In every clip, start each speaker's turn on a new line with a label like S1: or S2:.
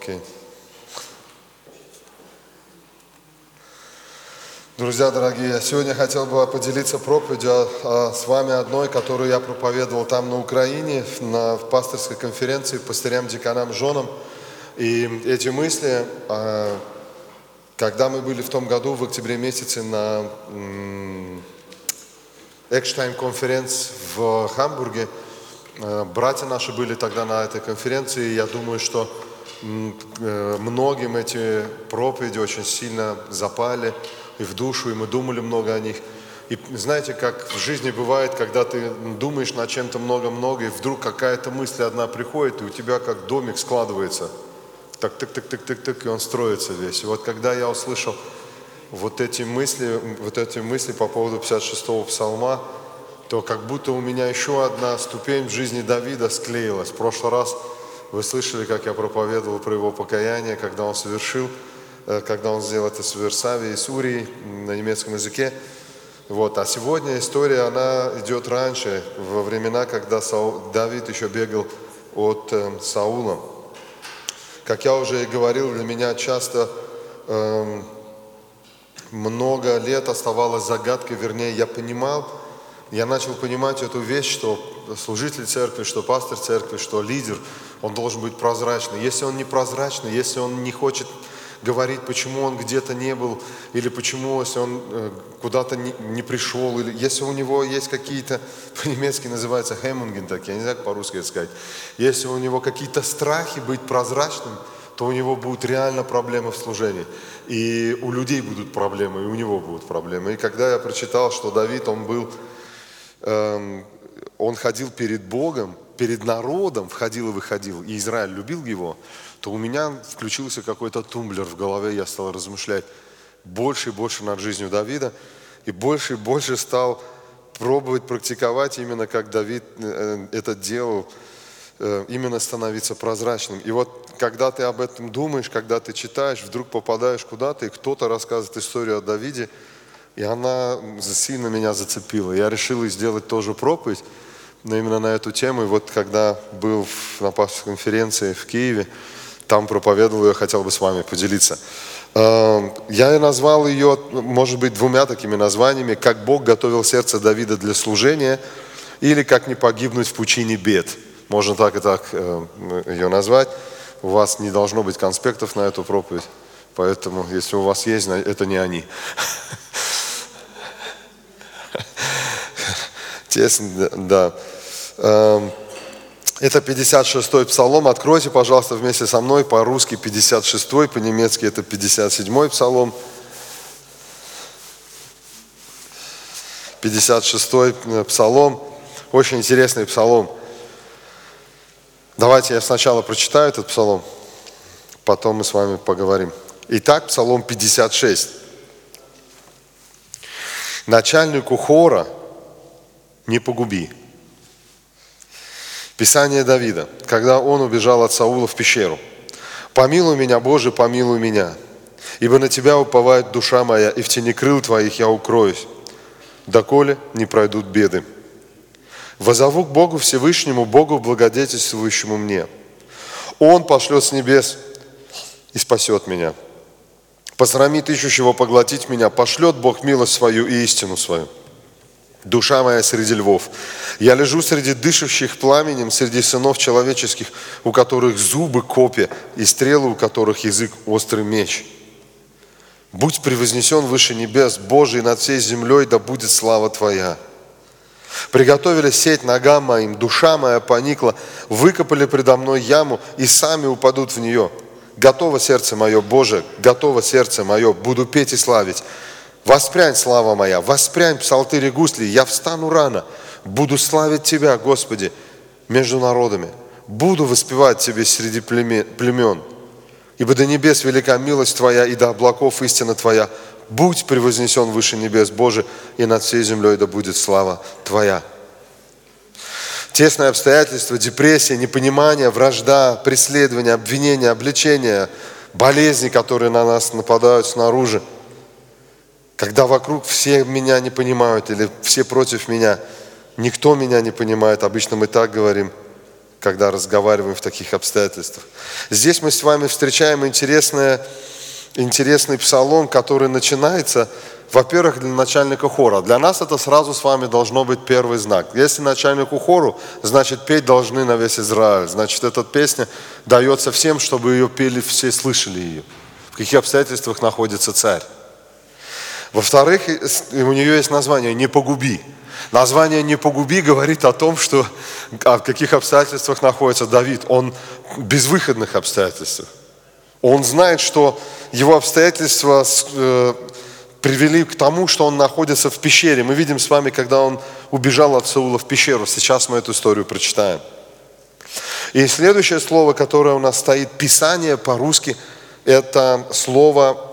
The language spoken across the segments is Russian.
S1: Окей. Друзья дорогие, сегодня хотел бы поделиться проповедью с вами одной, которую я проповедовал там на Украине, в пасторской конференции пастырям, деканам, женам. И эти мысли, когда мы были в том году, в октябре месяце, на Экштайн-конференции в Хамбурге, братья наши были тогда на этой конференции, и я думаю, что многим эти проповеди очень сильно запали и в душу, и мы думали много о них. И знаете, как в жизни бывает, когда ты думаешь над чем-то много-много, и вдруг какая-то мысль одна приходит, и у тебя как домик складывается. Так, тык-тык-тык-тык-тык, и он строится весь. И вот когда я услышал вот эти мысли по поводу 56-го псалма, то как будто у меня еще одна ступень в жизни Давида склеилась. В прошлый раз вы слышали, как я проповедовал про его покаяние, когда он сделал это с Версавией, с Урией на немецком языке. Вот. А сегодня история, она идет раньше, во времена, когда Давид еще бегал от Саула. Как я уже и говорил, для меня часто много лет оставалась загадкой, вернее, я начал понимать эту вещь, что служитель церкви, что пастор церкви, что лидер, он должен быть прозрачный. Если он не прозрачный, если он не хочет говорить, почему он где-то не был, или почему, если он куда-то не пришел, или если у него есть какие-то, по-немецки называется Hemmungen, так, я не знаю, как по-русски это сказать, если у него какие-то страхи быть прозрачным, то у него будут реально проблемы в служении. И у людей будут проблемы, и у него будут проблемы. И когда я прочитал, что Давид, он ходил перед Богом, перед народом, входил и выходил, и Израиль любил его, то у меня включился какой-то тумблер в голове, я стал размышлять больше и больше над жизнью Давида, и больше стал пробовать практиковать именно как Давид это делал, именно становиться прозрачным. И вот когда ты об этом думаешь, когда ты читаешь, вдруг попадаешь куда-то, и кто-то рассказывает историю о Давиде, и она сильно меня зацепила. Я решил сделать тоже проповедь, но именно на эту тему. И вот когда был на пасторской конференции в Киеве, там проповедовал, я хотел бы с вами поделиться. Я назвал ее, может быть, двумя такими названиями: «Как Бог готовил сердце Давида для служения» или «Как не погибнуть в пучине бед». Можно так и так ее назвать. У вас не должно быть конспектов на эту проповедь, поэтому, если у вас есть, это не они. Тесно, да. Это 56-й псалом. Откройте, пожалуйста, вместе со мной. По-русски 56-й, по-немецки это 57-й псалом. 56-й псалом. Очень интересный псалом. Давайте я сначала прочитаю этот псалом, потом мы с вами поговорим. Итак, псалом 56. Начальнику хора не погуби. Писание Давида, когда он убежал от Саула в пещеру. «Помилуй меня, Боже, помилуй меня, ибо на Тебя уповает душа моя, и в тени крыл Твоих я укроюсь, доколе не пройдут беды. Воззову к Богу Всевышнему, Богу благодетельствующему мне. Он пошлет с небес и спасет меня. Посрамит ищущего поглотить меня, пошлет Бог милость свою и истину свою. Душа моя среди львов. Я лежу среди дышащих пламенем, среди сынов человеческих, у которых зубы копья, и стрелы, у которых язык острый меч. Будь превознесен выше небес, Божий, над всей землей да будет слава Твоя. Приготовили сеть ногам моим, душа моя поникла, выкопали предо мной яму, и сами упадут в нее. Готово сердце мое, Боже, готово сердце мое, буду петь и славить. Воспрянь, слава моя, воспрянь, псалтыри гусли, я встану рано, буду славить Тебя, Господи, между народами, буду воспевать Тебе среди племен, ибо до небес велика милость Твоя, и до облаков истина Твоя. Будь превознесен выше небес, Боже, и над всей землей да будет слава Твоя». Тесные обстоятельства, депрессия, непонимание, вражда, преследование, обвинение, обличение, болезни, которые на нас нападают снаружи. Когда вокруг все меня не понимают или все против меня, никто меня не понимает, обычно мы так говорим, когда разговариваем в таких обстоятельствах. Здесь мы с вами встречаем интересный псалом, который начинается, во-первых, для начальника хора. Для нас это сразу с вами должно быть первый знак. Если начальнику хору, значит петь должны на весь Израиль. Значит, эта песня дается всем, чтобы ее пели, все слышали ее. В каких обстоятельствах находится царь. Во-вторых, у нее есть название «Не погуби». Название «Не погуби» говорит о том, что в каких обстоятельствах находится Давид. Он в безвыходных обстоятельствах. Он знает, что его обстоятельства привели к тому, что он находится в пещере. Мы видим с вами, когда он убежал от Саула в пещеру. Сейчас мы эту историю прочитаем. И следующее слово, которое у нас стоит, Писание по-русски, это слово,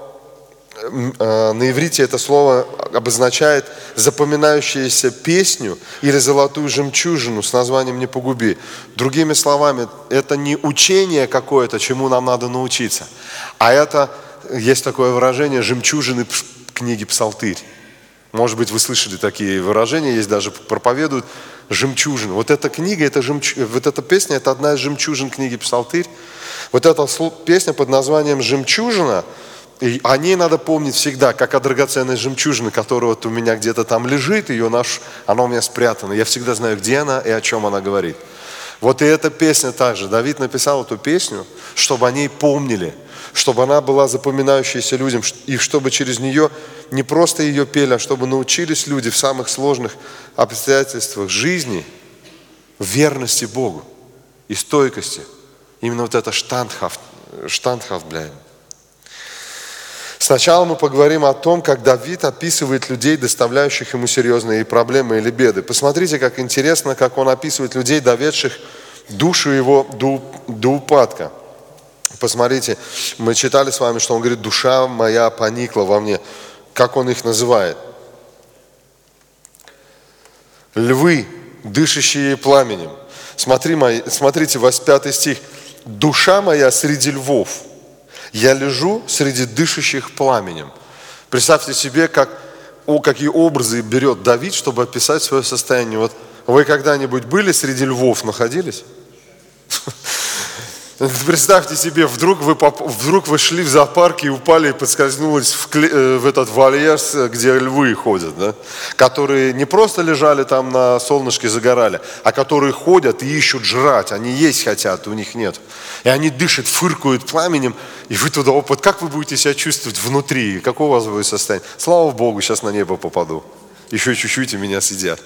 S1: на иврите это слово обозначает запоминающуюся песню или золотую жемчужину с названием «Не погуби». Другими словами, это не учение какое-то, чему нам надо научиться, а это, есть такое выражение, жемчужины книги Псалтырь. Может быть, вы слышали такие выражения, есть даже проповедуют жемчужины. Вот эта книга, вот эта песня, это одна из жемчужин книги Псалтырь. Вот эта песня под названием «Жемчужина», и о ней надо помнить всегда, как о драгоценной жемчужине, которая вот у меня где-то там лежит, она у меня спрятана. Я всегда знаю, где она и о чем она говорит. Вот и эта песня также. Давид написал эту песню, чтобы о ней помнили, чтобы она была запоминающейся людям, и чтобы через нее не просто ее пели, а чтобы научились люди в самых сложных обстоятельствах жизни верности Богу и стойкости. Именно вот это штандхафт, бля. Сначала мы поговорим о том, как Давид описывает людей, доставляющих ему серьезные проблемы или беды. Посмотрите, как интересно, как он описывает людей, доведших душу его до упадка. Посмотрите, мы читали с вами, что он говорит: душа моя поникла во мне. Как он их называет? Львы, дышащие пламенем. Смотрите, 5 стих. Душа моя среди львов. Я лежу среди дышащих пламенем. Представьте себе, какие образы берет Давид, чтобы описать свое состояние. Вот вы когда-нибудь были среди львов, находились? Представьте себе, вдруг вы шли в зоопарк и упали и подскользнулись в этот вольер, где львы ходят, да? Которые не просто лежали там на солнышке, загорали, а которые ходят и ищут жрать, они есть хотят, у них нет. И они дышат, фыркают пламенем, и вы туда, вот как вы будете себя чувствовать внутри, какое у вас будет состояние? Слава Богу, сейчас на небо попаду, еще чуть-чуть и меня съедят.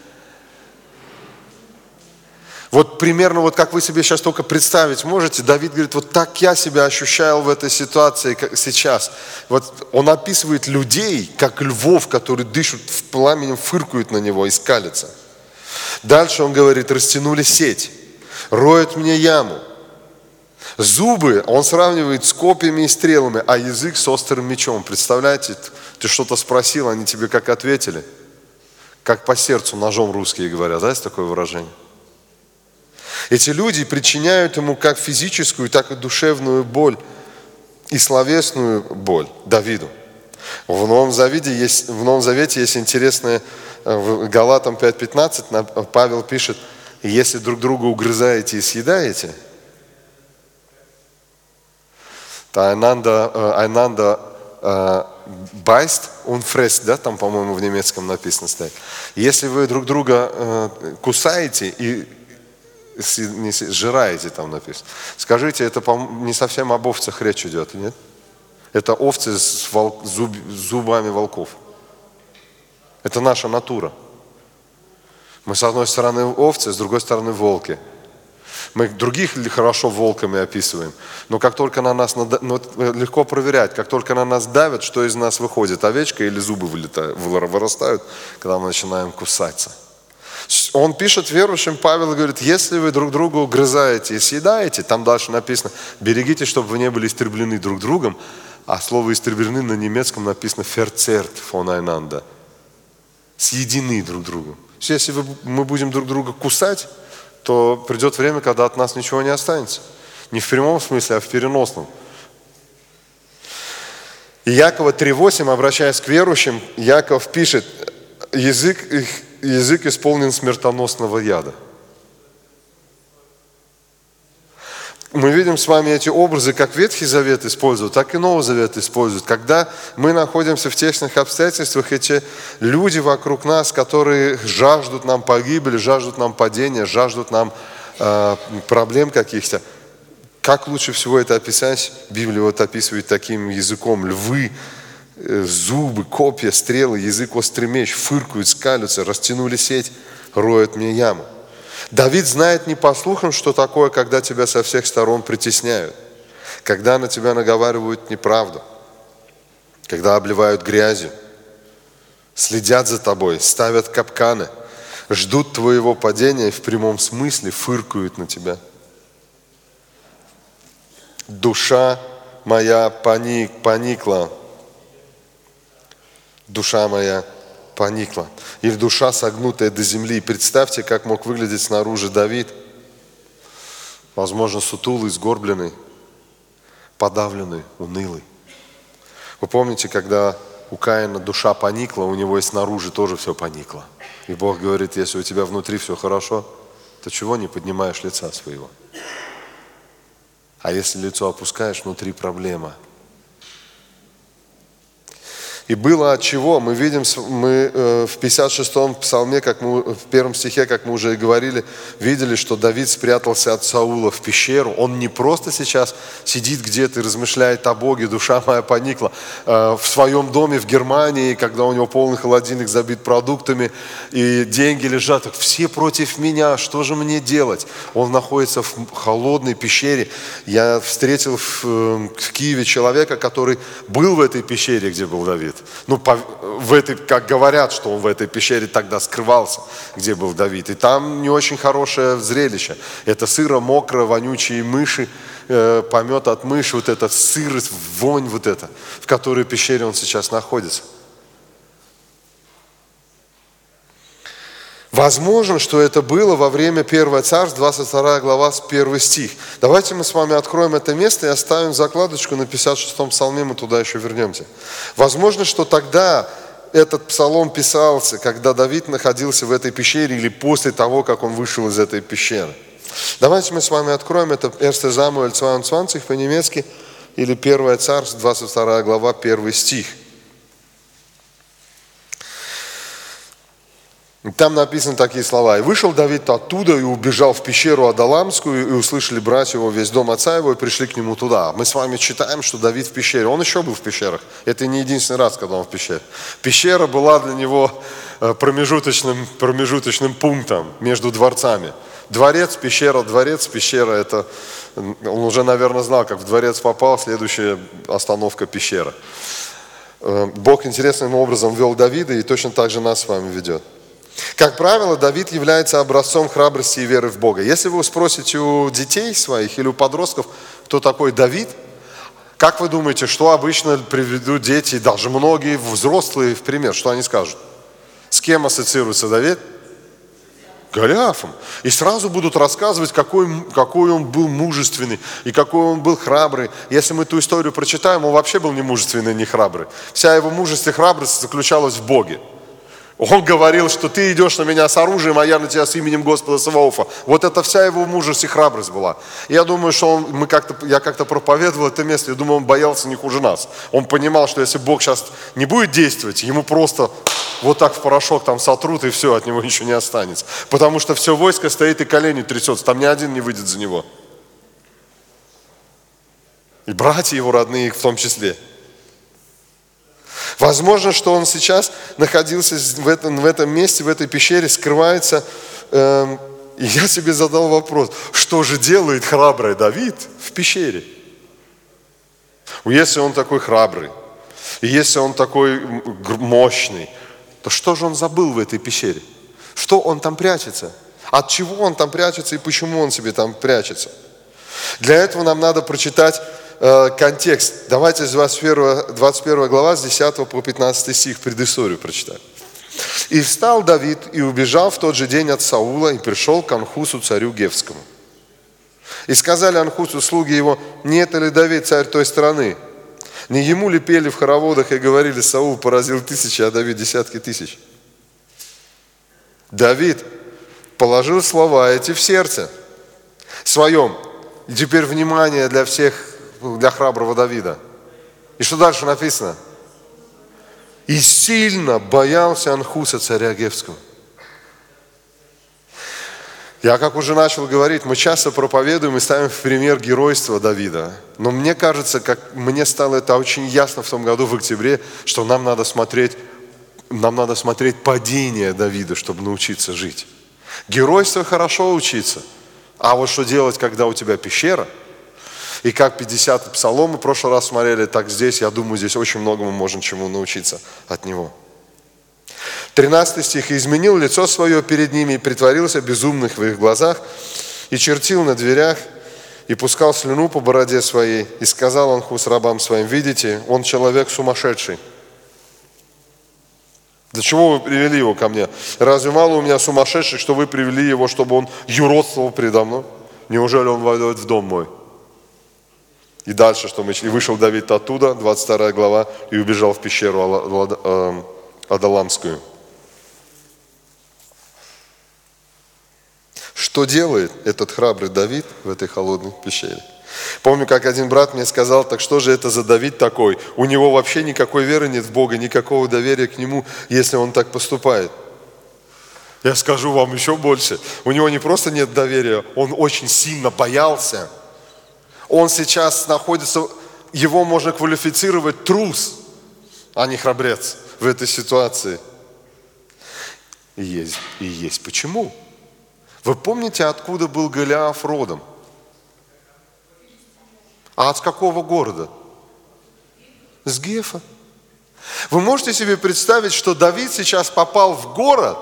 S1: Вот примерно, вот как вы себе сейчас только представить можете, Давид говорит, вот так я себя ощущал в этой ситуации, как сейчас. Вот он описывает людей, как львов, которые дышат в пламенем, фыркают на него и скалятся. Дальше он говорит, растянули сеть, роют мне яму. Зубы он сравнивает с копьями и стрелами, а язык с острым мечом. Представляете, ты что-то спросил, они тебе как ответили? Как по сердцу ножом русские говорят, да, есть такое выражение? Эти люди причиняют ему как физическую, так и душевную боль и словесную боль Давиду. В Новом Завете есть интересное, в Галатам 5:15 Павел пишет, если друг друга угрызаете и съедаете, то einander beißt und frisst, да, там, по-моему, в немецком написано стоит. Если вы друг друга кусаете и сжираете, там написано. Скажите, это не совсем об овцах речь идет, нет? Это овцы с зубами волков. Это наша натура. Мы с одной стороны овцы, с другой стороны волки. Мы других хорошо волками описываем, но как только на нас, легко проверять, как только на нас давят, что из нас выходит, овечка или зубы вырастают, когда мы начинаем кусаться. Он пишет верующим, Павел говорит, если вы друг друга угрызаете и съедаете, там дальше написано, берегите, чтобы вы не были истреблены друг другом, а слово истреблены на немецком написано verzehrt voneinander, съедены друг другом. Если мы будем друг друга кусать, то придет время, когда от нас ничего не останется. Не в прямом смысле, а в переносном. И Якова 3:8, обращаясь к верующим, Яков пишет, язык исполнен смертоносного яда. Мы видим с вами эти образы, как Ветхий Завет используют, так и Новый Завет используют. Когда мы находимся в тесных обстоятельствах, эти люди вокруг нас, которые жаждут нам погибели, жаждут нам падения, жаждут нам проблем каких-то, как лучше всего это описать? Библия вот описывает таким языком: львы, зубы, копья, стрелы, язык острый меч, фыркают, скалятся, растянули сеть, роют мне яму. Давид знает не по слухам, что такое, когда тебя со всех сторон притесняют, когда на тебя наговаривают неправду, когда обливают грязью, следят за тобой, ставят капканы, ждут твоего падения и в прямом смысле фыркают на тебя. Душа моя поникла. Душа моя поникла. Или душа, согнутая до земли. Представьте, как мог выглядеть снаружи Давид. Возможно, сутулый, сгорбленный, подавленный, унылый. Вы помните, когда у Каина душа поникла, у него и снаружи тоже все поникло. И Бог говорит: если у тебя внутри все хорошо, то чего не поднимаешь лица своего? А если лицо опускаешь, внутри проблема. И было от чего. Мы видим, мы в 56-м псалме, в 1 стихе, как мы уже и говорили, видели, что Давид спрятался от Саула в пещеру. Он не просто сейчас сидит где-то и размышляет о Боге, душа моя поникла. В своем доме в Германии, когда у него полный холодильник забит продуктами, и деньги лежат, так все против меня, что же мне делать? Он находится в холодной пещере. Я встретил в Киеве человека, который был в этой пещере, где был Давид. Как говорят, что он в этой пещере тогда скрывался, где был Давид. И там не очень хорошее зрелище. Это сыро, мокро, вонючие мыши, помет от мыши, вот эта сырость, вонь вот эта, в которой пещере он сейчас находится. Возможно, что это было во время 1 Царств, 22 глава, 1 стих. Давайте мы с вами откроем это место и оставим закладочку на 56-м псалме, мы туда еще вернемся. Возможно, что тогда этот псалом писался, когда Давид находился в этой пещере или после того, как он вышел из этой пещеры. Давайте мы с вами откроем это 1 Самуэль 22 по-немецки или 1 Царств, 22 глава, 1 стих. Там написаны такие слова: «И вышел Давид оттуда, и убежал в пещеру Адаламскую, и услышали братья его, весь дом отца его, и пришли к нему туда». Мы с вами читаем, что Давид в пещере. Он еще был в пещерах. Это не единственный раз, когда он в пещере. Пещера была для него промежуточным пунктом между дворцами. Дворец, пещера, это... Он уже, наверное, знал, как в дворец попал, следующая остановка пещера. Бог интересным образом вел Давида, и точно так же нас с вами ведет. Как правило, Давид является образцом храбрости и веры в Бога. Если вы спросите у детей своих или у подростков, кто такой Давид, как вы думаете, что обычно приведут дети, даже многие взрослые в пример, что они скажут? С кем ассоциируется Давид? Голиафом. И сразу будут рассказывать, какой он был мужественный и какой он был храбрый. Если мы ту историю прочитаем, он вообще был не мужественный, не храбрый. Вся его мужество и храбрость заключалась в Боге. Он говорил, что ты идешь на меня с оружием, а я на тебя с именем Господа Саваофа. Вот это вся его мужесть и храбрость была. Я думаю, что я как-то проповедовал это место, я думаю, он боялся не хуже нас. Он понимал, что если Бог сейчас не будет действовать, ему просто вот так в порошок там сотрут, и все, от него ничего не останется. Потому что все войско стоит и колени трясется, там ни один не выйдет за него. И братья его родные в том числе. Возможно, что он сейчас находился в этом месте, в этой пещере, скрывается. И я себе задал вопрос, что же делает храбрый Давид в пещере? Если он такой храбрый, и если он такой мощный, то что же он забыл в этой пещере? Что он там прячется? От чего он там прячется и почему он себе там прячется? Для этого нам надо прочитать контекст. Давайте с 21 глава, с 10 по 15 стих, предысторию прочитаем. «И встал Давид, и убежал в тот же день от Саула, и пришел к Анхусу, царю Гевскому. И сказали Анхусу слуги его: нет ли Давид царь той страны? Не ему ли пели в хороводах и говорили: Саул поразил тысячи, а Давид десятки тысяч? Давид положил слова эти в сердце своем И теперь внимание для всех, для храброго Давида. И что дальше написано? И сильно боялся Анхуса, царя Гевского. Я, как уже начал говорить, мы часто проповедуем и ставим в пример геройство Давида. Но мне кажется, как мне стало это очень ясно в том году, в октябре, что нам надо смотреть падение Давида, чтобы научиться жить. Геройство хорошо учиться. А вот что делать, когда у тебя пещера? И как 50 псалом мы в прошлый раз смотрели, так здесь, я думаю, здесь очень многому можем чему научиться от него. 13 стих. «И изменил лицо свое перед ними, и притворился безумных в их глазах, и чертил на дверях, и пускал слюну по бороде своей, и сказал Анхус рабам своим: видите, он человек сумасшедший. Для чего вы привели его ко мне? Разве мало у меня сумасшедших, что вы привели его, чтобы он юродствовал предо мной? Неужели он войдет в дом мой?» И дальше, что мы... И вышел Давид оттуда, 22 глава, и убежал в пещеру Адаламскую. Что делает этот храбрый Давид в этой холодной пещере? Помню, как один брат мне сказал: так что же это за Давид такой? У него вообще никакой веры нет в Бога, никакого доверия к Нему, если он так поступает. Я скажу вам еще больше. У него не просто нет доверия, он очень сильно боялся. Он сейчас находится, его можно квалифицировать трус, а не храбрец в этой ситуации. И есть почему. Вы помните, откуда был Голиаф родом? А от какого города? С Гефа. Вы можете себе представить, что Давид сейчас попал в город,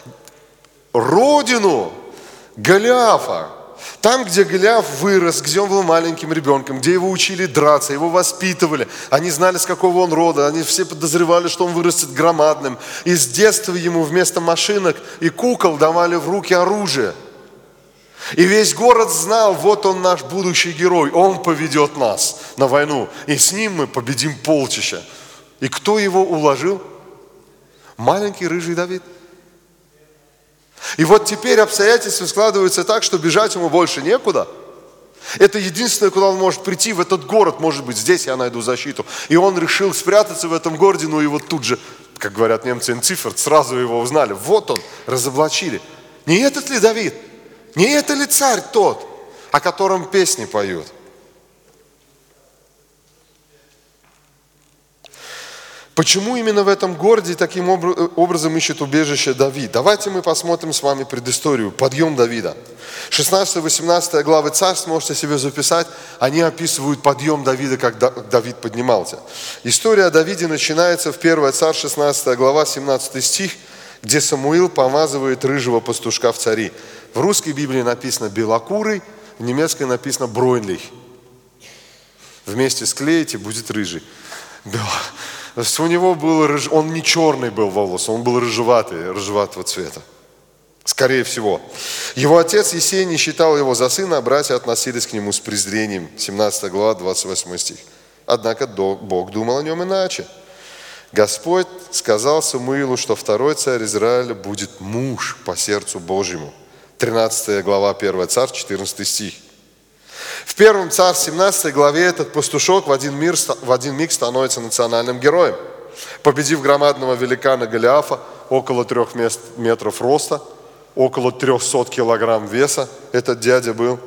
S1: родину Голиафа. Там, где Голиаф вырос, где он был маленьким ребенком, где его учили драться, его воспитывали. Они знали, с какого он рода, они все подозревали, что он вырастет громадным. И с детства ему вместо машинок и кукол давали в руки оружие. И весь город знал: вот он наш будущий герой, он поведет нас на войну. И с ним мы победим полчища. И кто его уложил? Маленький рыжий Давид. И вот теперь обстоятельства складываются так, что бежать ему больше некуда. Это единственное, куда он может прийти, в этот город. Может быть, здесь я найду защиту. И он решил спрятаться в этом городе, но его тут же, как говорят немцы, инциферт, сразу его узнали. Вот он, разоблачили. Не этот ли Давид? Не это ли царь тот, о котором песни поют? Почему именно в этом городе таким образом ищет убежище Давид? Давайте мы посмотрим с вами предысторию. Подъем Давида. 16-18 главы Царств, можете себе записать, они описывают подъем Давида, как Давид поднимался. История о Давиде начинается в 1 Царств, 16 глава, 17 стих, где Самуил помазывает рыжего пастушка в цари. В русской Библии написано белокурый, в немецкой написано бройлих. Вместе склеите, будет рыжий. У него был он не черный был волос, он был рыжеватого цвета. Скорее всего. Его отец Есей не считал его за сына, а братья относились к нему с презрением. 17 глава, 28 стих. Однако Бог думал о нем иначе. Господь сказал Самуилу, что второй царь Израиля будет муж по сердцу Божьему. 13 глава 1 Царств, 14 стих. В 1 Царств, 17 главе этот пастушок в один миг становится национальным героем. Победив громадного великана Голиафа, около 3 метров роста, около 300 килограмм веса, этот дядя был.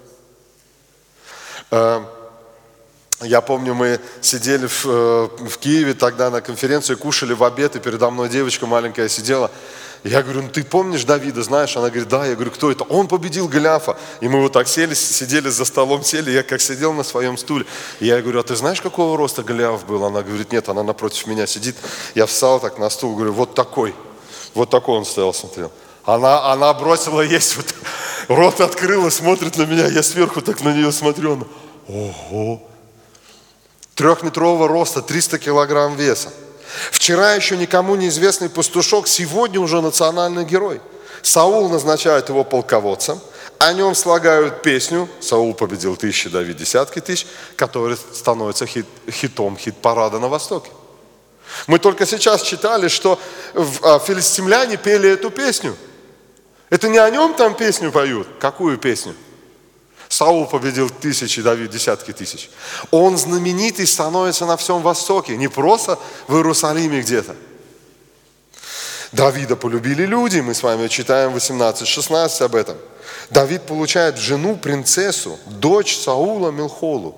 S1: Я помню, мы сидели в Киеве тогда на конференции, кушали в обед, и передо мной девочка маленькая сидела. Я говорю: ну ты помнишь Давида, знаешь? Она говорит: да. Я говорю: кто это? Он победил Голиафа. И мы вот так сидели за столом, я как сидел на своем стуле. И я говорю: а ты знаешь, какого роста Голиаф был? Она говорит: нет, она напротив меня сидит. Я встал так на стул, говорю: вот такой он стоял, смотрел. Она бросила есть, вот, рот открыла, смотрит на меня, я сверху так на нее смотрю. Она: ого! 3-метрового роста, 300 килограмм веса. Вчера еще никому неизвестный пастушок, сегодня уже национальный герой. Саул назначает его полководцем, о нем слагают песню, Саул победил тысячи, Давид десятки тысяч, который становится хитом хит-парада на Востоке. Мы только сейчас читали, что филистимляне пели эту песню. Это не о нем там песню поют. Какую песню? Саул победил тысячи, Давид десятки тысяч. Он знаменитый становится на всем Востоке, не просто в Иерусалиме где-то. Давида полюбили люди, мы с вами читаем 18-16 об этом. Давид получает в жену принцессу, дочь Саула Милхолу.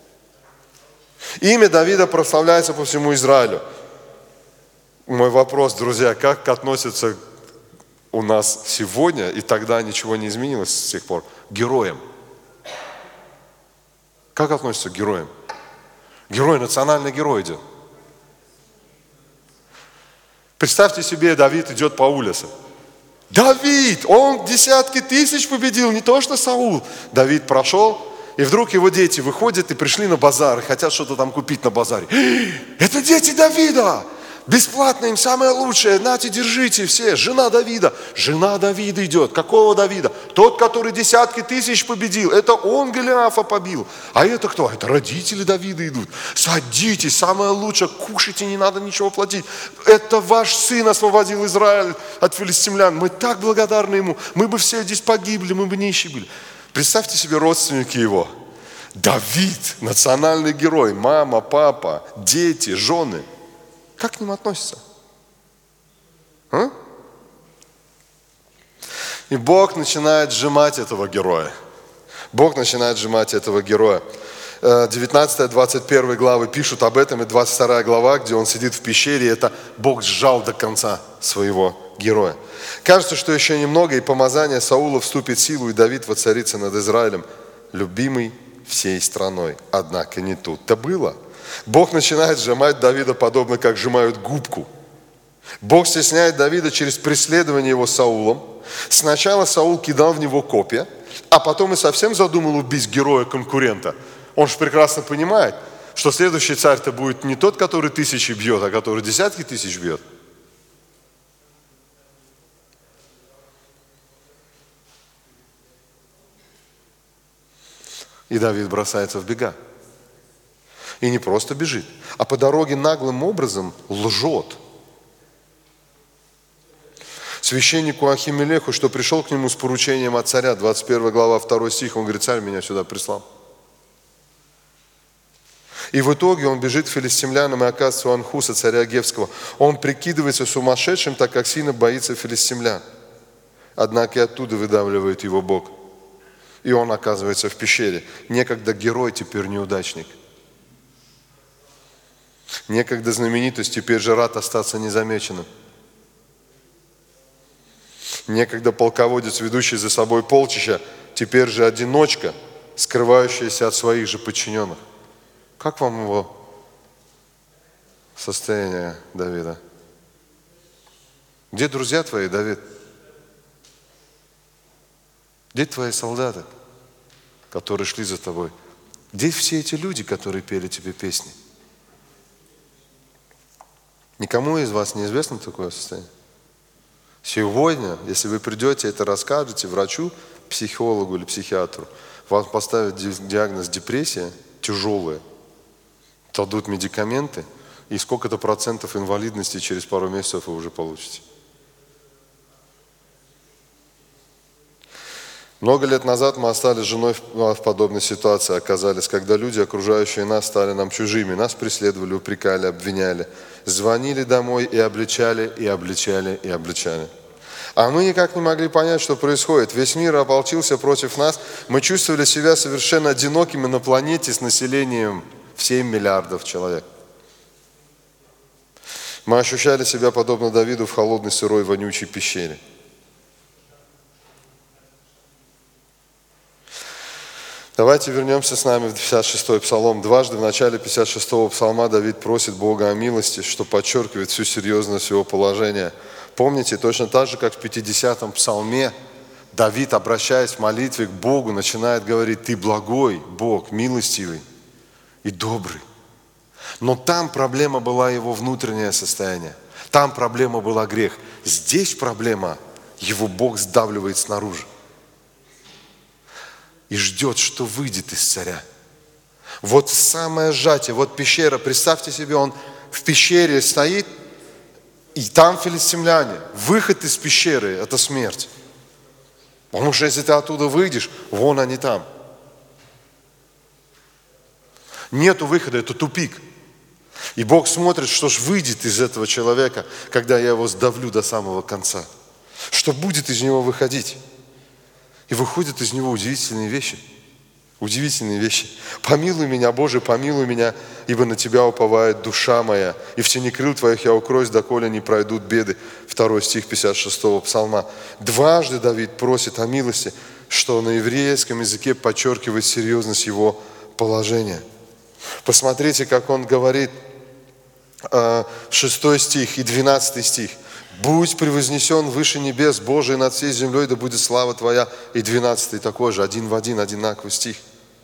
S1: Имя Давида прославляется по всему Израилю. Мой вопрос, друзья, как относятся у нас сегодня, и тогда ничего не изменилось с тех пор, к героям? Как относятся к героям? Герой, национальный герой идет. Представьте себе, Давид идет по улице. Давид, он десятки тысяч победил, не то что Саул. Давид прошел, и вдруг его дети выходят и пришли на базар, и хотят что-то там купить на базаре. Это дети Давида! Бесплатно им самое лучшее, нате, держите все. Жена Давида идет. Какого Давида? Тот, который десятки тысяч победил. Это он Голиафа побил. А это кто? Это родители Давида идут. Садитесь, самое лучшее, кушайте, не надо ничего платить. Это ваш сын освободил Израиль от филистимлян. Мы так благодарны ему. Мы бы все здесь погибли, мы бы нищие были. Представьте себе родственники его. Давид, национальный герой, мама, папа, дети, жены. Как к ним относятся? А? И Бог начинает сжимать этого героя. Бог начинает сжимать этого героя. 19-21 главы пишут об этом, и 22 глава, где он сидит в пещере, это Бог сжал до конца своего героя. Кажется, что еще немного, и помазание Саула вступит в силу, и Давид воцарится над Израилем, любимый всей страной. Однако не тут-то было. Бог начинает сжимать Давида, подобно как сжимают губку. Бог стесняет Давида через преследование его Саулом. Сначала Саул кидал в него копья, а потом и совсем задумал убить героя-конкурента. Он же прекрасно понимает, что следующий царь-то будет не тот, который тысячи бьет, а который десятки тысяч бьет. И Давид бросается в бега. И не просто бежит, а по дороге наглым образом лжет священнику Ахимелеху, что пришел к нему с поручением от царя. 21 глава, 2 стих, он говорит: царь меня сюда прислал. И в итоге он бежит к филистимлянам и оказывается у Анхуса, царя Гевского. Он прикидывается сумасшедшим, так как сильно боится филистимлян. Однако и оттуда выдавливает его Бог. И он оказывается в пещере. Некогда герой, теперь неудачник. Некогда знаменитость, теперь же рад остаться незамеченным. Некогда полководец, ведущий за собой полчища, теперь же одиночка, скрывающаяся от своих же подчиненных. Как вам его состояние, Давида? Где друзья твои, Давид? Где твои солдаты, которые шли за тобой? Где все эти люди, которые пели тебе песни? Никому из вас не известно такое состояние? Сегодня, если вы придете, это расскажете врачу, психологу или психиатру, вам поставят диагноз депрессия тяжелая, дадут медикаменты, и сколько-то процентов инвалидности через пару месяцев вы уже получите. Много лет назад мы остались с женой в подобной ситуации, оказались, когда люди, окружающие нас, стали нам чужими. Нас преследовали, упрекали, обвиняли. Звонили домой и обличали, и обличали, и обличали. А мы никак не могли понять, что происходит. Весь мир ополчился против нас. Мы чувствовали себя совершенно одинокими на планете с населением в 7 миллиардов человек. Мы ощущали себя подобно Давиду в холодной, сырой, вонючей пещере. Давайте вернемся с нами в 56-й псалом. Дважды в начале 56-го псалма Давид просит Бога о милости, что подчеркивает всю серьезность его положения. Помните, точно так же, как в 50-м псалме, Давид, обращаясь в молитве к Богу, начинает говорить: «Ты благой, Бог, милостивый и добрый». Но там проблема была его внутреннее состояние. Там проблема была грех. Здесь проблема, его Бог сдавливает снаружи. И ждет, что выйдет из царя. Вот самое сжатие, вот пещера, представьте себе, он в пещере стоит, и там филистимляне. Выход из пещеры – это смерть. Потому что если ты оттуда выйдешь, вон они там. Нету выхода, это тупик. И Бог смотрит, что ж выйдет из этого человека, когда я его сдавлю до самого конца. Что будет из него выходить? И выходят из него удивительные вещи. Удивительные вещи. «Помилуй меня, Боже, помилуй меня, ибо на Тебя уповает душа моя, и в тени крыл Твоих я укроюсь, доколе не пройдут беды». 2 стих 56 псалма. Дважды Давид просит о милости, что на еврейском языке подчеркивает серьезность его положения. Посмотрите, как он говорит, 6 стих и 12 стих. «Будь превознесен выше небес, Боже, и над всей землей да будет слава Твоя». И 12 такой же, один в один, одинаковый стих.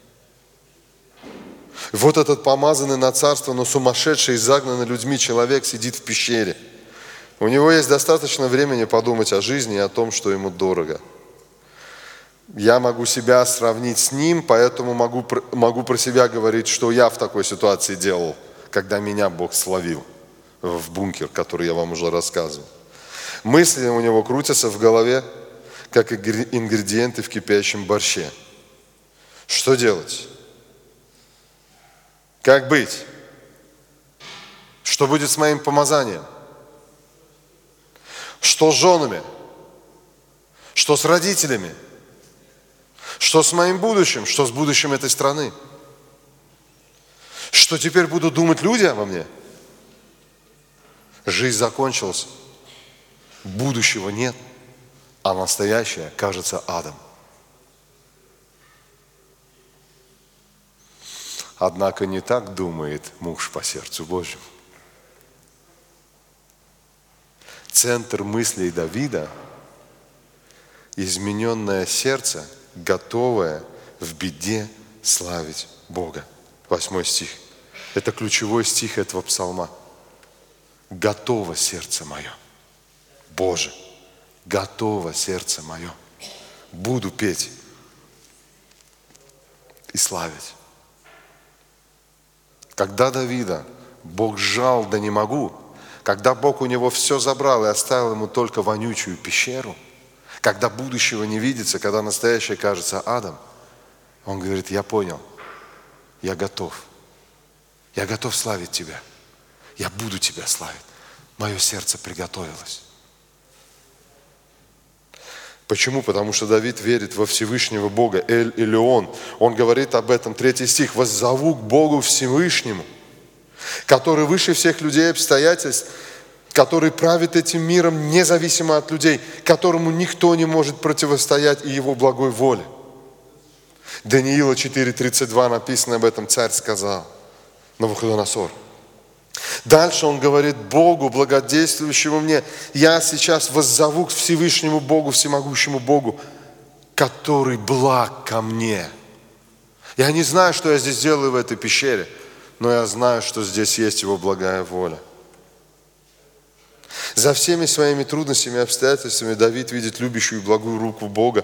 S1: Вот этот помазанный на царство, но сумасшедший и загнанный людьми человек сидит в пещере. У него есть достаточно времени подумать о жизни и о том, что ему дорого. Я могу себя сравнить с ним, поэтому могу про себя говорить, что я в такой ситуации делал, когда меня Бог словил в бункер, который я вам уже рассказывал. Мысли у него крутятся в голове, как ингредиенты в кипящем борще. Что делать? Как быть? Что будет с моим помазанием? Что с женами? Что с родителями? Что с моим будущим? Что с будущим этой страны? Что теперь будут думать люди обо мне? Жизнь закончилась. Будущего нет, а настоящее кажется адом. Однако не так думает муж по сердцу Божьему. Центр мыслей Давида – измененное сердце, готовое в беде славить Бога. 8 стих. Это ключевой стих этого псалма. Готово сердце мое. Боже, готово сердце мое. Буду петь и славить. Когда Давида Бог сжал, да не могу, когда Бог у него все забрал и оставил ему только вонючую пещеру, когда будущего не видится, когда настоящее кажется адом, он говорит: я понял, я готов славить Тебя, я буду Тебя славить, мое сердце приготовилось. Почему? Потому что Давид верит во Всевышнего Бога, Эль Элеон. Он говорит об этом, 3 стих. «Воззову к Богу Всевышнему, который выше всех людей и обстоятельств, который правит этим миром независимо от людей, которому никто не может противостоять и его благой воле». Даниила 4:32 написано об этом, царь сказал, Навуходоносор. Дальше он говорит Богу, благодействующему мне: я сейчас воззову к Всевышнему Богу, всемогущему Богу, который благ ко мне. Я не знаю, что я здесь делаю в этой пещере, но я знаю, что здесь есть Его благая воля. За всеми своими трудностями и обстоятельствами Давид видит любящую и благую руку Бога,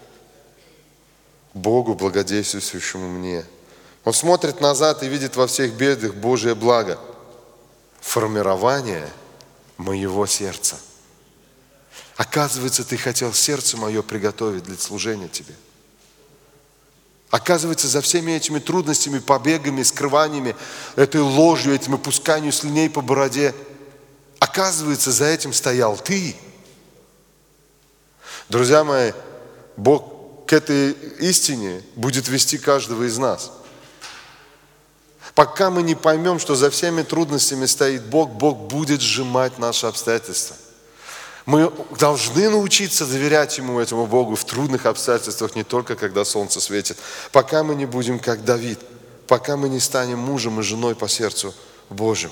S1: Богу, благодействующему мне. Он смотрит назад и видит во всех бедах Божие благо. Формирование моего сердца. Оказывается, Ты хотел сердце мое приготовить для служения Тебе. Оказывается, за всеми этими трудностями, побегами, скрываниями, этой ложью, этим опусканием слюней по бороде, оказывается, за этим стоял Ты. Друзья мои, Бог к этой истине будет вести каждого из нас. Пока мы не поймем, что за всеми трудностями стоит Бог, Бог будет сжимать наши обстоятельства. Мы должны научиться доверять Ему, этому Богу, в трудных обстоятельствах, не только когда солнце светит. Пока мы не будем как Давид, пока мы не станем мужем и женой по сердцу Божьему.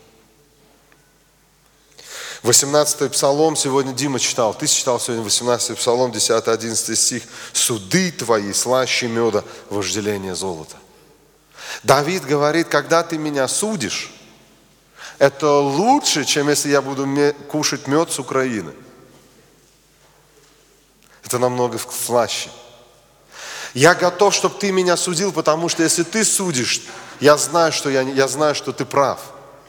S1: 18-й псалом сегодня Дима читал. Ты читал сегодня 18-й псалом, 10-11 стих. «Суды твои слаще меда, вожделение золота». Давид говорит: когда ты меня судишь, это лучше, чем если я буду кушать мед с Украины. Это намного слаще. Я готов, чтобы ты меня судил, потому что если ты судишь, я знаю, что ты прав.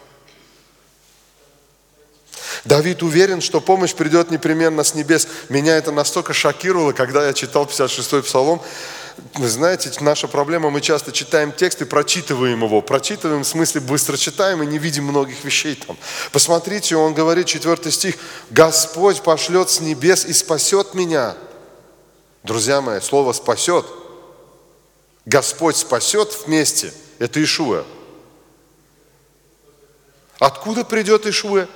S1: Давид уверен, что помощь придет непременно с небес. Меня это настолько шокировало, когда я читал 56-й псалом. Вы знаете, наша проблема, мы часто читаем текст и прочитываем его. Прочитываем, в смысле быстро читаем и не видим многих вещей там. Посмотрите, он говорит, 4 стих, «Господь пошлет с небес и спасет меня». Друзья мои, слово «спасет», Господь спасет вместе, это Иешуа. Откуда придет Иешуа?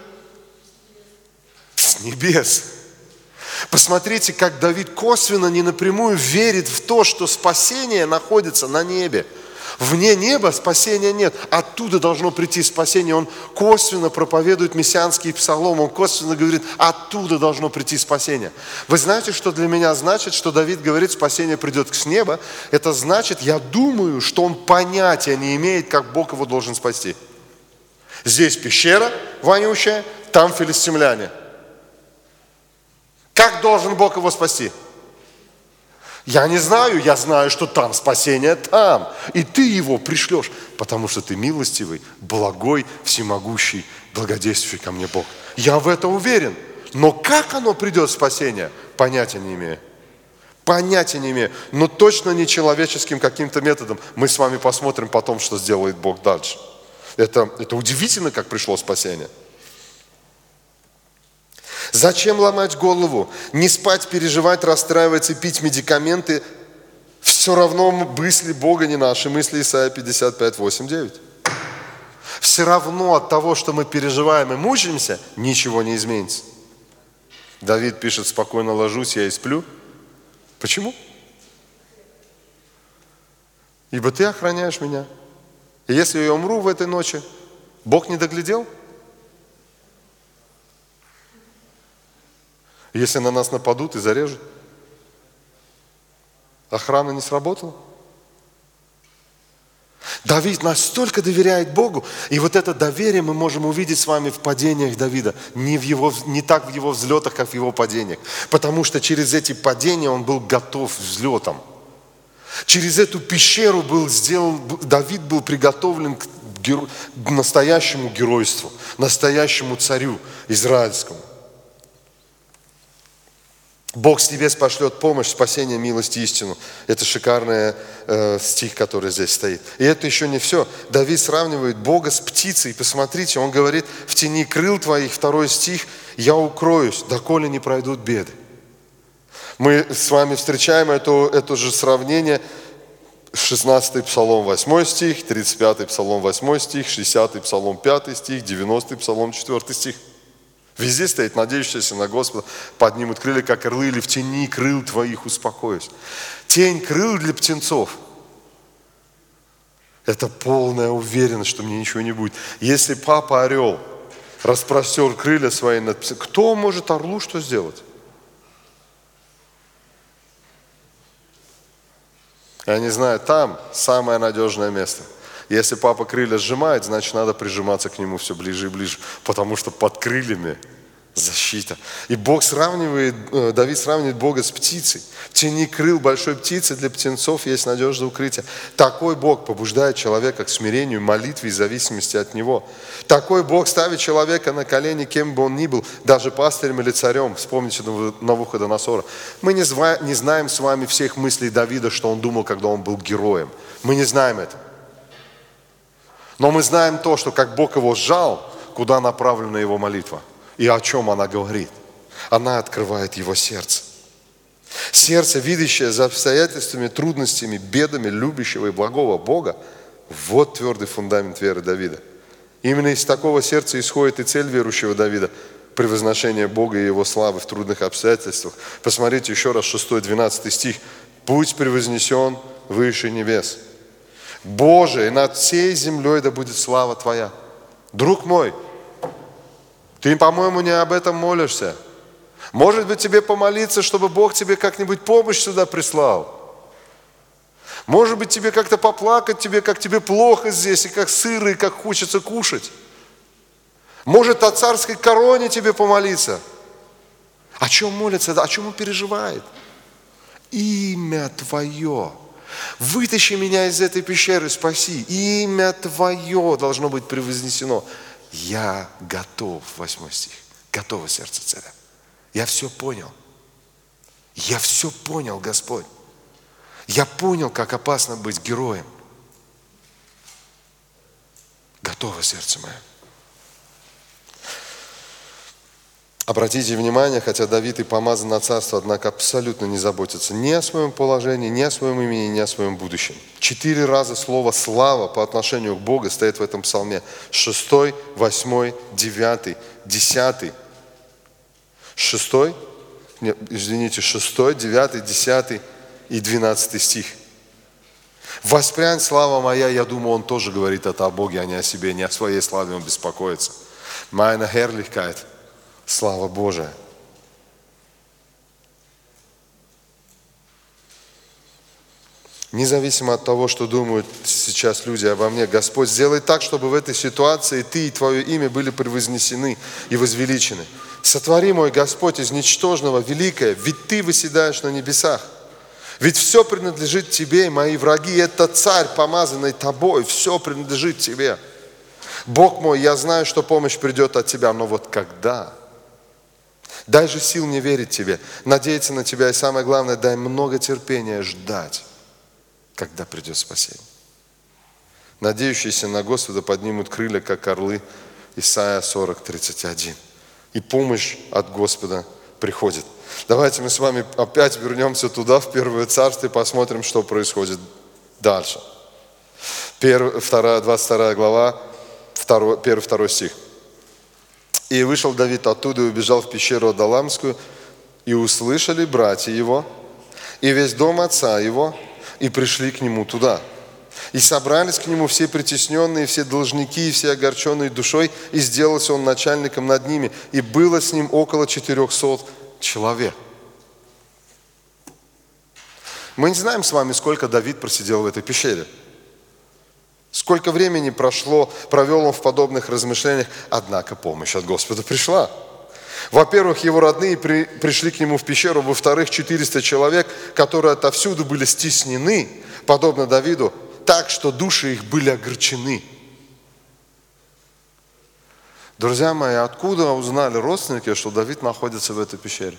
S1: С небес. Посмотрите, как Давид косвенно, не напрямую верит в то, что спасение находится на небе. Вне неба спасения нет. Оттуда должно прийти спасение. Он косвенно проповедует мессианский псалом. Он косвенно говорит, оттуда должно прийти спасение. Вы знаете, что для меня значит, что Давид говорит, спасение придет с неба? Это значит, я думаю, что он понятия не имеет, как Бог его должен спасти. Здесь пещера вонючая, там филистимляне. Как должен Бог его спасти? Я не знаю, я знаю, что там спасение, там. И ты его пришлешь, потому что ты милостивый, благой, всемогущий, благодействующий ко мне Бог. Я в это уверен. Но как оно придет, спасение, понятия не имею. Понятия не имею. Но точно не человеческим каким-то методом. Мы с вами посмотрим потом, что сделает Бог дальше. Это удивительно, как пришло спасение. Зачем ломать голову? Не спать, переживать, расстраиваться, пить медикаменты. Все равно мысли Бога не наши. Мысли Исайя 55, 8, 9. Все равно от того, что мы переживаем и мучаемся, ничего не изменится. Давид пишет, спокойно ложусь, я и сплю. Почему? Ибо ты охраняешь меня. И если я умру в этой ночи, Бог не доглядел? Если на нас нападут и зарежут, охрана не сработала? Давид настолько доверяет Богу, и вот это доверие мы можем увидеть с вами в падениях Давида, не так в его взлетах, как в его падениях, потому что через эти падения он был готов взлетом. Через эту пещеру Давид был приготовлен к настоящему геройству, настоящему царю израильскому. Бог с небес пошлет помощь, спасение, милость, истину. Это шикарный стих, который здесь стоит. И это еще не все. Давид сравнивает Бога с птицей. Посмотрите, он говорит, в тени крыл твоих, 2 стих, я укроюсь, доколе не пройдут беды. Мы с вами встречаем это же сравнение, 16 Псалом 8 стих, 35 Псалом 8 стих, 60 Псалом 5 стих, 90 Псалом 4 стих. Везде стоит, надеющийся на Господа, поднимут крылья, как орлы, или в тени крыл твоих успокоюсь. Тень крыл для птенцов – это полная уверенность, что мне ничего не будет. Если папа орел распростер крылья свои над птенцом, кто может орлу что сделать? Я не знаю, там самое надежное место. Если папа крылья сжимает, значит, надо прижиматься к нему все ближе и ближе, потому что под крыльями защита. И Давид сравнивает Бога с птицей. В тени крыл большой птицы для птенцов есть надежное укрытие. Такой Бог побуждает человека к смирению, молитве и зависимости от Него. Такой Бог ставит человека на колени, кем бы он ни был, даже пастырем или царем. Вспомните Навуходоносора. Мы не знаем с вами всех мыслей Давида, что он думал, когда он был героем. Мы не знаем это. Но мы знаем то, что как Бог его сжал, куда направлена его молитва. И о чем она говорит. Она открывает его сердце. Сердце, видящее за обстоятельствами, трудностями, бедами любящего и благого Бога. Вот твердый фундамент веры Давида. Именно из такого сердца исходит и цель верующего Давида. Превозношение Бога и Его славы в трудных обстоятельствах. Посмотрите еще раз 6-12 стих. «Путь превознесен выше небес. Боже, над всей землей да будет слава Твоя». Друг мой, ты, по-моему, не об этом молишься. Может быть, тебе помолиться, чтобы Бог тебе как-нибудь помощь сюда прислал. Может быть, тебе как-то поплакать, как тебе плохо здесь, и как сыро, и как хочется кушать. Может, о царской короне тебе помолиться. О чем молится? О чем он переживает? Имя Твое. Вытащи меня из этой пещеры, спаси. Имя Твое должно быть превознесено. Я готов, 8 стих. Готово сердце царя. Я все понял. Я все понял, Господь. Я понял, как опасно быть героем. Готово сердце мое. Обратите внимание, хотя Давид и помазан на царство, однако абсолютно не заботится ни о своем положении, ни о своем имени, ни о своем будущем. 4 раза слово «слава» по отношению к Богу стоит в этом псалме. 6, 8, 9, 10. 6, 9, 10 и 12 стих. «Воспрянь, слава моя», я думаю, он тоже говорит это о Боге, а не о себе, не о своей славе он беспокоится. «Meine Herrlichkeit». Слава Божия. Независимо от того, что думают сейчас люди обо мне, Господь, сделай так, чтобы в этой ситуации Ты и Твое имя были превознесены и возвеличены. Сотвори, мой Господь, из ничтожного великое, ведь Ты восседаешь на небесах. Ведь все принадлежит Тебе, и мои враги, это царь, помазанный Тобой, все принадлежит Тебе. Бог мой, я знаю, что помощь придет от Тебя, но вот когда? Дай же сил мне верить Тебе, надеяться на Тебя, и самое главное, дай много терпения ждать, когда придет спасение. Надеющиеся на Господа поднимут крылья, как орлы. Исайя 40, 31. И помощь от Господа приходит. Давайте мы с вами опять вернемся туда, в Первое Царство, и посмотрим, что происходит дальше. 22 глава, 1-2 стих. «И вышел Давид оттуда и убежал в пещеру Адалламскую, и услышали братья его, и весь дом отца его, и пришли к нему туда. И собрались к нему все притесненные, все должники, и все огорченные душой, и сделался он начальником над ними, и было с ним около 400 человек». Мы не знаем с вами, сколько Давид просидел в этой пещере. Сколько времени провел он в подобных размышлениях, однако помощь от Господа пришла. Во-первых, его родные пришли к нему в пещеру, во-вторых, 400 человек, которые отовсюду были стеснены, подобно Давиду, так, что души их были огорчены. Друзья мои, откуда узнали родственники, что Давид находится в этой пещере?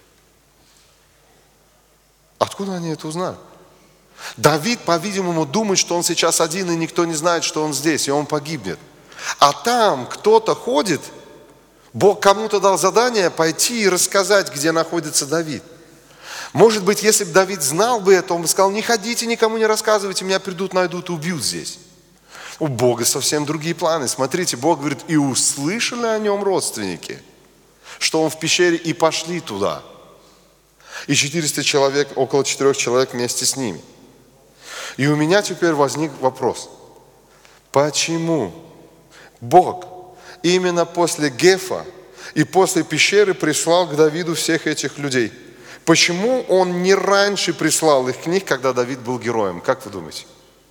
S1: Откуда они это узнали? Давид, по-видимому, думает, что он сейчас один, и никто не знает, что он здесь, и он погибнет. А там кто-то ходит, Бог кому-то дал задание пойти и рассказать, где находится Давид. Может быть, если бы Давид знал бы это, он бы сказал: не ходите, никому не рассказывайте, меня придут, найдут и убьют здесь. У Бога совсем другие планы. Смотрите, Бог говорит: и услышали о нем родственники, что он в пещере, и пошли туда. И 400 человек, около 4 человек вместе с ними. И у меня теперь возник вопрос. Почему Бог именно после Гефа и после пещеры прислал к Давиду всех этих людей? Почему Он не раньше прислал их к них, когда Давид был героем? Как вы думаете?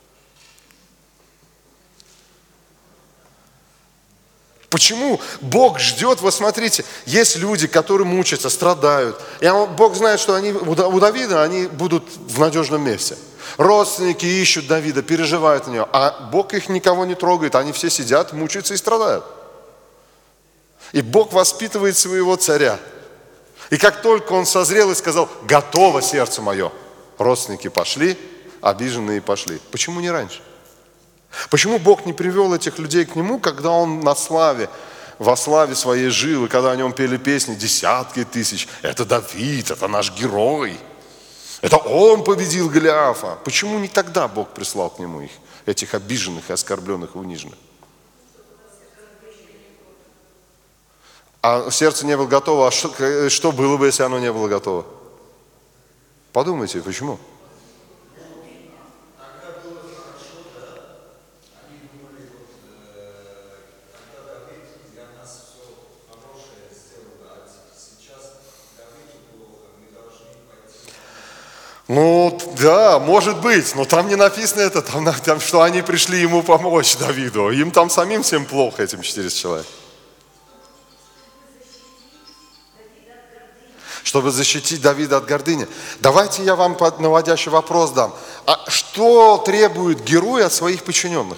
S1: Почему Бог ждет? Вот смотрите, есть люди, которые мучаются, страдают. И Бог знает, что у Давида они будут в надежном месте. Родственники ищут Давида, переживают на него. А Бог их никого не трогает. Они все сидят, мучаются и страдают. И Бог воспитывает своего царя. И как только он созрел и сказал: готово сердце мое, родственники пошли, обиженные пошли. Почему не раньше? Почему Бог не привел этих людей к Нему, когда Он на славе, во славе своей жил, и когда о Нем пели песни десятки тысяч? Это Давид, это наш герой. Это он победил Голиафа. Почему не тогда Бог прислал к Нему их, этих обиженных, оскорбленных и униженных? А сердце не было готово. А что было бы, если оно не было готово? Подумайте, почему? Ну, да, может быть, но там не написано это, там, что они пришли ему помочь, Давиду. Им там самим всем плохо, этим 400 человек. Чтобы защитить Давида от гордыни. Давайте я вам наводящий вопрос дам. А что требует герой от своих подчиненных?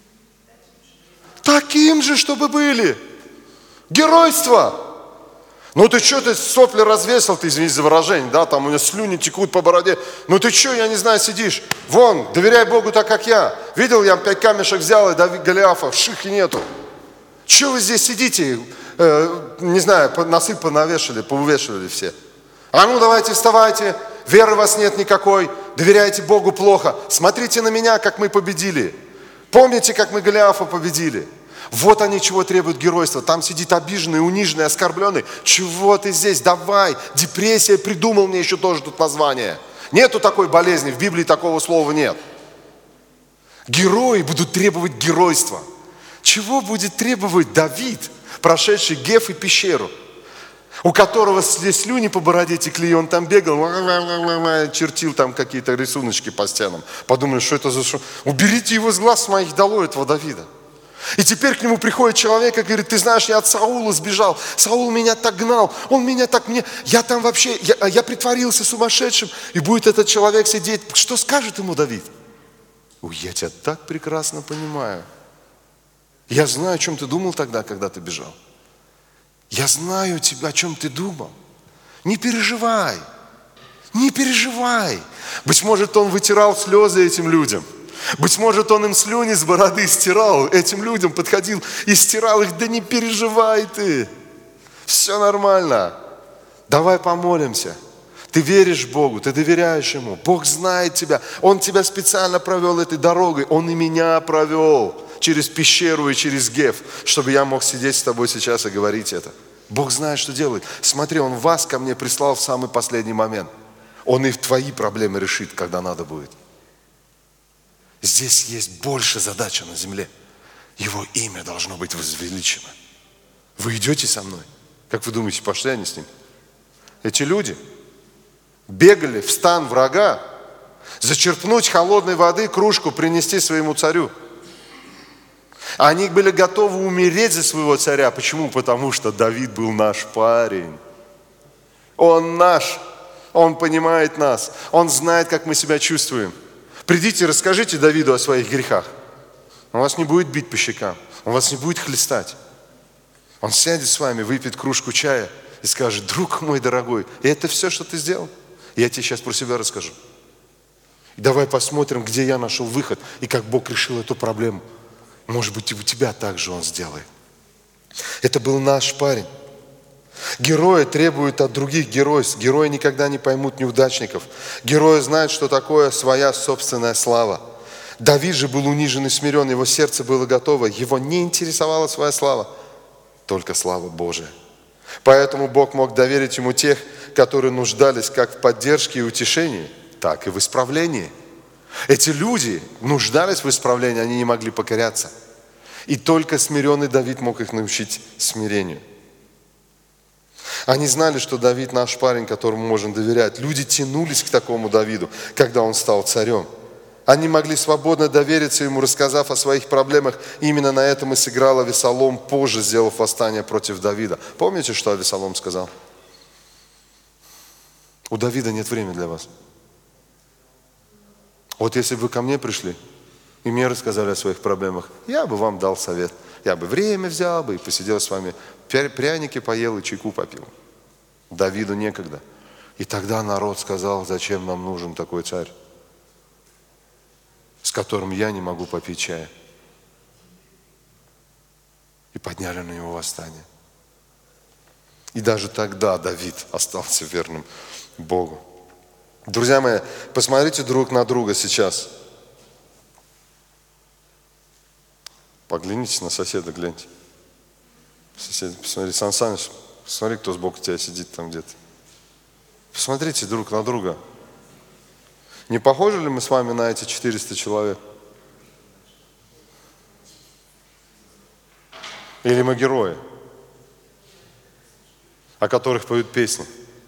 S1: Таким же, чтобы были. Геройство. Ну ты что, ты сопли развесил, ты, извините за выражение, да, там у меня слюни текут по бороде. Ну ты что, я не знаю, сидишь. Вон, доверяй Богу так, как я. Видел, я 5 камешек взял, и Давид Голиафа, шихи нету. Что вы здесь сидите, не знаю, носы понавешали, поувешивали все. А ну давайте вставайте, веры у вас нет никакой, доверяйте Богу плохо. Смотрите на меня, как мы победили. Помните, как мы Голиафа победили? Вот они чего требуют геройства. Там сидит обиженный, униженный, оскорбленный. Чего ты здесь? Давай. Депрессия, придумал мне еще тоже тут название. Нету такой болезни, в Библии такого слова нет. Герои будут требовать геройства. Чего будет требовать Давид, прошедший Геф и пещеру, у которого слюни по бороде текли, и он там бегал, чертил там какие-то рисуночки по стенам. Подумали, что это за... Уберите его с глаз с моих долой, этого Давида. И теперь к нему приходит человек и говорит, ты знаешь, я от Саула сбежал, Саул меня так гнал, он меня так я там вообще, я притворился сумасшедшим, и будет этот человек сидеть. Что скажет ему Давид? Ой, я тебя так прекрасно понимаю. Я знаю, о чем ты думал тогда, когда ты бежал. Я знаю тебя, о чем ты думал. Не переживай, не переживай. Быть может, он вытирал слезы этим людям. Быть может, он им слюни с бороды стирал, этим людям подходил и стирал их. Да не переживай ты, все нормально. Давай помолимся. Ты веришь Богу, ты доверяешь Ему. Бог знает тебя. Он тебя специально провел этой дорогой. Он и меня провел через пещеру и через Геф, чтобы я мог сидеть с тобой сейчас и говорить это. Бог знает, что делает. Смотри, Он вас ко мне прислал в самый последний момент. Он и твои проблемы решит, когда надо будет. Здесь есть больше задача на земле. Его имя должно быть возвеличено. Вы идете со мной? Как вы думаете, пошли они с ним? Эти люди бегали в стан врага, зачерпнуть холодной воды, кружку, принести своему царю. Они были готовы умереть за своего царя. Почему? Потому что Давид был наш парень. Он наш. Он понимает нас. Он знает, как мы себя чувствуем. Придите, расскажите Давиду о своих грехах. Он вас не будет бить по щекам. Он вас не будет хлестать. Он сядет с вами, выпьет кружку чая и скажет, друг мой дорогой, и это все, что ты сделал? Я тебе сейчас про себя расскажу. И давай посмотрим, где я нашел выход и как Бог решил эту проблему. Может быть, и у тебя также Он сделает. Это был наш парень. Герои требуют от других геройств. Герои никогда не поймут неудачников. Герои знают, что такое своя собственная слава. Давид же был унижен и смирен, его сердце было готово. Его не интересовала своя слава, только слава Божия. Поэтому Бог мог доверить ему тех, которые нуждались как в поддержке и утешении, так и в исправлении. Эти люди нуждались в исправлении, они не могли покоряться. И только смиренный Давид мог их научить смирению. Они знали, что Давид наш парень, которому можем доверять. Люди тянулись к такому Давиду, когда он стал царем. Они могли свободно довериться ему, рассказав о своих проблемах. Именно на этом и сыграл Авесолом, позже сделав восстание против Давида. Помните, что Авесолом сказал? У Давида нет времени для вас. Вот если бы вы ко мне пришли и мне рассказали о своих проблемах, я бы вам дал совет. Я бы время взял бы и посидел с вами, пряники поел и чайку попил. Давиду некогда. И тогда народ сказал, зачем нам нужен такой царь, с которым я не могу попить чая. И подняли на него восстание. И даже тогда Давид остался верным Богу. Друзья мои, посмотрите друг на друга сейчас. Поглянитесь на соседа, гляньте. Сосед, посмотри, Сан Саныч, посмотри, кто сбоку тебя сидит там где-то. Посмотрите друг на друга. Не похожи ли мы с вами на эти 400 человек? Или мы герои, о которых поют песни?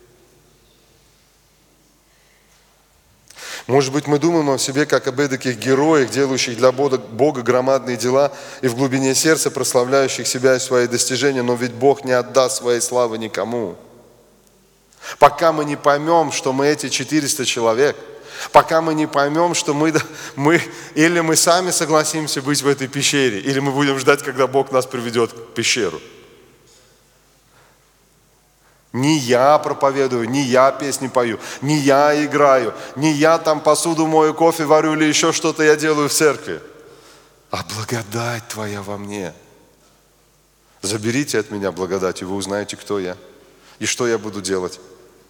S1: Может быть, мы думаем о себе, как об эдаких героях, делающих для Бога громадные дела и в глубине сердца прославляющих себя и свои достижения, но ведь Бог не отдаст своей славы никому. Пока мы не поймем, что мы эти 400 человек, пока мы не поймем, что мы или мы сами согласимся быть в этой пещере, или мы будем ждать, когда Бог нас приведет в пещеру. Не я проповедую, не я песни пою, не я играю, не я там посуду мою, кофе варю или еще что-то я делаю в церкви. А благодать Твоя во мне. Заберите от меня благодать, и вы узнаете, кто я и что я буду делать.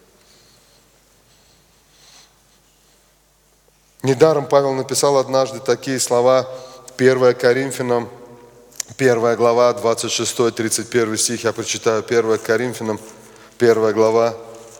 S1: Недаром Павел написал однажды такие слова, 1 Коринфянам, 1 глава, 26-31 стих, я прочитаю 1 Коринфянам, 1 глава,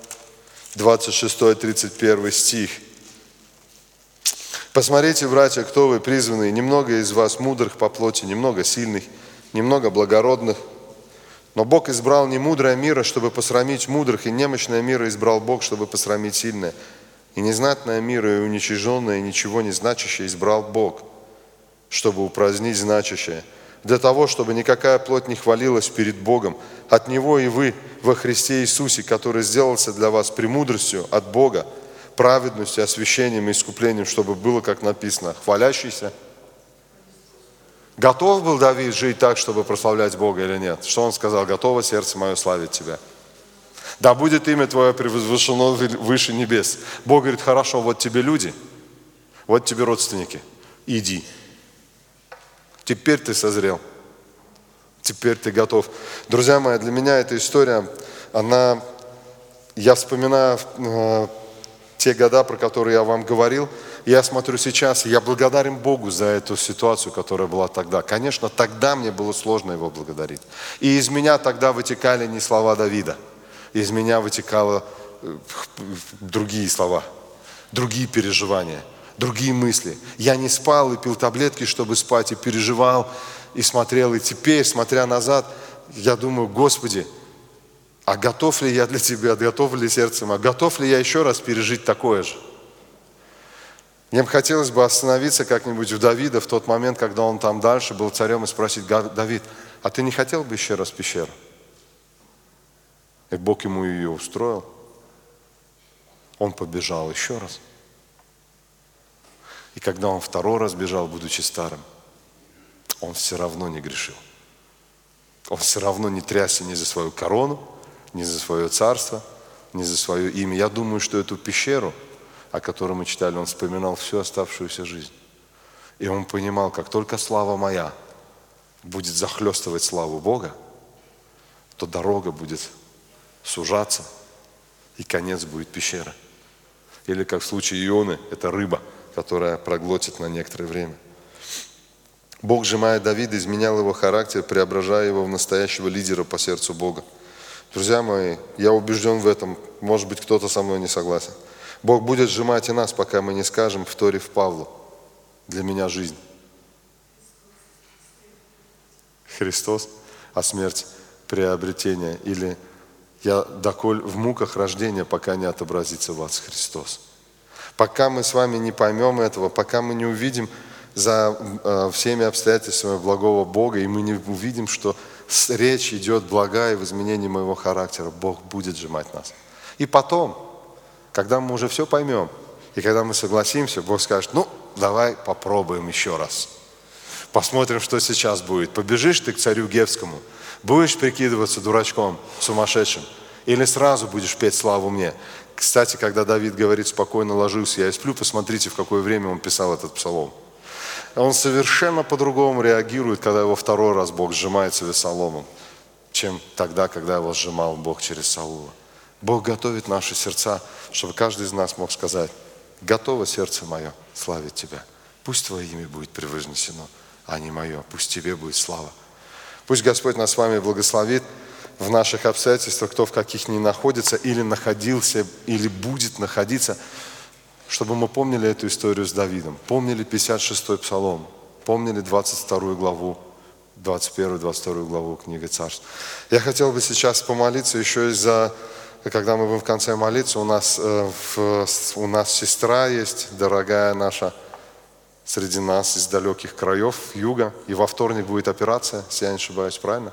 S1: 26-31 стих. Посмотрите, братья, кто вы призванные, немного из вас мудрых по плоти, немного сильных, немного благородных. Но Бог избрал не мудрое мира, чтобы посрамить мудрых, и немощное мира избрал Бог, чтобы посрамить сильное. И незнатное мира, и уничиженное, и ничего не значащее избрал Бог, чтобы упразднить значащее. Для того, чтобы никакая плоть не хвалилась перед Богом. От Него и вы во Христе Иисусе, который сделался для вас премудростью от Бога, праведностью, освящением и искуплением, чтобы было, как написано, хвалящийся. Готов был Давид жить так, чтобы прославлять Бога или нет? Что он сказал? Готово сердце мое славить Тебя. Да будет имя Твое превозвышено выше небес. Бог говорит, хорошо, вот тебе люди, вот тебе родственники, иди. Теперь ты созрел, теперь ты готов. Друзья мои, для меня эта история, я вспоминаю те года, про которые я вам говорил, я смотрю сейчас, и я благодарен Богу за эту ситуацию, которая была тогда. Конечно, тогда мне было сложно Его благодарить. И из меня тогда вытекали не слова Давида, из меня вытекало другие слова, другие переживания, другие мысли. Я не спал и пил таблетки, чтобы спать, и переживал, и смотрел. И теперь, смотря назад, я думаю, Господи, а готов ли я для Тебя, готов ли сердце мое, готов ли я еще раз пережить такое же? Мне бы хотелось бы остановиться как-нибудь у Давида в тот момент, когда он там дальше был царем, и спросить, Давид, а ты не хотел бы еще раз пещеру? И Бог ему ее устроил. Он побежал еще раз. И когда он второй раз бежал, будучи старым, он все равно не грешил. Он все равно не трясся ни за свою корону, ни за свое царство, ни за свое имя. Я думаю, что эту пещеру, о которой мы читали, он вспоминал всю оставшуюся жизнь. И он понимал, как только слава моя будет захлестывать славу Бога, то дорога будет сужаться, и конец будет пещера. Или, как в случае Ионы, это рыба, которая проглотит на некоторое время. Бог, сжимая Давида, изменял его характер, преображая его в настоящего лидера по сердцу Бога. Друзья мои, я убежден в этом, может быть, кто-то со мной не согласен. Бог будет сжимать и нас, пока мы не скажем, вторив Павлу, для меня жизнь Христос, а смерть приобретение. Или я доколь в муках рождения, пока не отобразится в вас Христос. Пока мы с вами не поймем этого, пока мы не увидим за всеми обстоятельствами благого Бога, и мы не увидим, что речь идет благая в изменении моего характера, Бог будет сжимать нас. И потом, когда мы уже все поймем, и когда мы согласимся, Бог скажет, давай попробуем еще раз. Посмотрим, что сейчас будет. Побежишь ты к царю Гевскому, будешь прикидываться дурачком, сумасшедшим, или сразу будешь петь славу мне. Кстати, когда Давид говорит, спокойно ложился, я и сплю, посмотрите, в какое время он писал этот псалом. Он совершенно по-другому реагирует, когда его второй раз Бог сжимает с Авесоломом, чем тогда, когда его сжимал Бог через Саула. Бог готовит наши сердца, чтобы каждый из нас мог сказать, готово сердце мое славить Тебя. Пусть Твое имя будет превознесено, а не мое. Пусть Тебе будет слава. Пусть Господь нас с вами благословит в наших обстоятельствах, кто в каких ни находится, или находился, или будет находиться, чтобы мы помнили эту историю с Давидом, помнили 56-й псалом, помнили 22 главу, 21-22 главу книги Царств. Я хотел бы сейчас помолиться еще когда мы будем в конце молиться, у нас сестра есть, дорогая наша, среди нас из далеких краев, юга, и во вторник будет операция, если я не ошибаюсь, правильно?